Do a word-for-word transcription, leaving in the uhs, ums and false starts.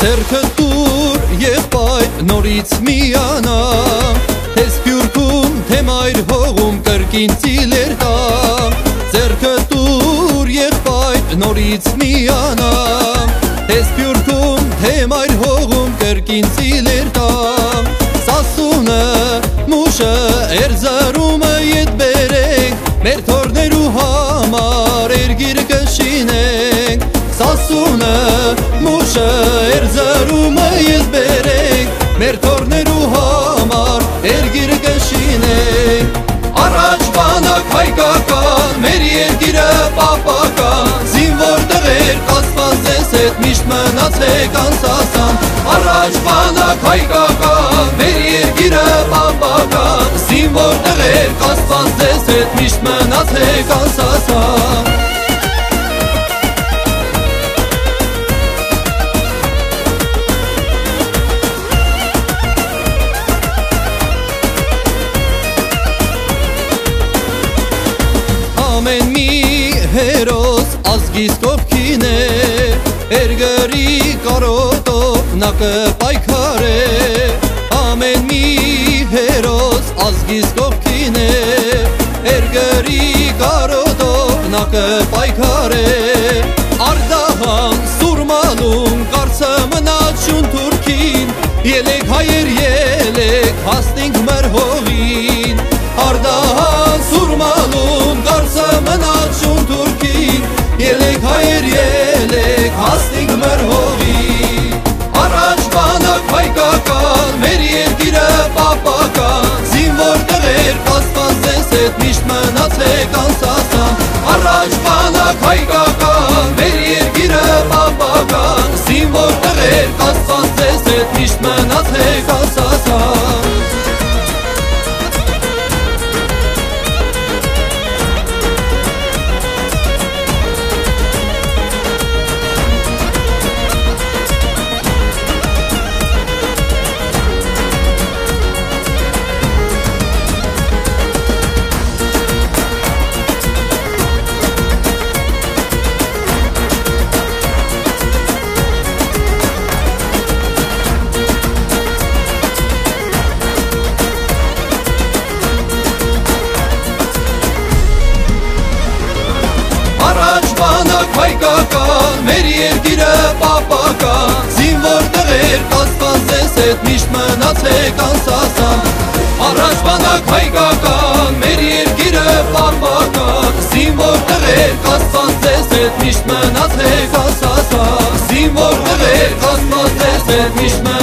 Ձեռքդ դուր եղբայր նորից միանամ, թե Սփյուռքում, թե մայր հողում կրկին ծիլեր տամ։ Ձեռքդ դուր եղբայր նորից միանամ, թե Սփյուռքում, թե մայր հողում կրկին ծիլեր տամ։ Սասունը, մուշը, էրզարումը ետ բերենք, մեր թորներու համար երգիր կշինենք։ Սասունը, մուշը, էրզարումը ետ բերենք, մեր թորներու համար երգիր կշինենք։ Առաջ բանակ հայկական, մեր երկիրը պապական, զինվոր տղեր կասված ես հետ միշտ մնացեք անսասան։ Առաջ բանակ հայկական, մեր երկիրը պապական, զինվոր տղեր կասված ես հետ միշտ մնացեք անսասան։ Ամեն մի հերոս ազգիս կողքին է, երգերի կարոտով նա կպայքարե։ Ամեն մի հերոս ազգիս կողքին է, երգերի կարոտով նա կպայքարե։ Արդահան Սուրմալում կարծը մնաչուն թուրքին, ելեք հայեր ելեք հասնենք մեր հողին։ Արդահան Սուրմալում կարծը մնաչուն թուրքին, ելեք հայեր ելեք հասնենք մեր հողին։ Առաջ բանակ հայկական, մեր երկիրը պապական, զինվոր տղեր կասված ես հետ միշտ մնացեք անսասան։ Առաջ բանակ հայկական, մեր երկիրը պապական, զինվոր տղեր կասված ես հետ միշտ մնացեք անսասան։ Հայկական, մեր երկիրը պապական, զինվոր տղեր կասված ես հետ միշտ մնացեք անսասան։ Առաջ բանակ հայկական, մեր երկիրը պապական, զինվոր տղեր կասված ես հետ միշտ մնացեք անսասան։ Զինվոր տղեր կասված ես հետ միշտ մնացեք անսասան։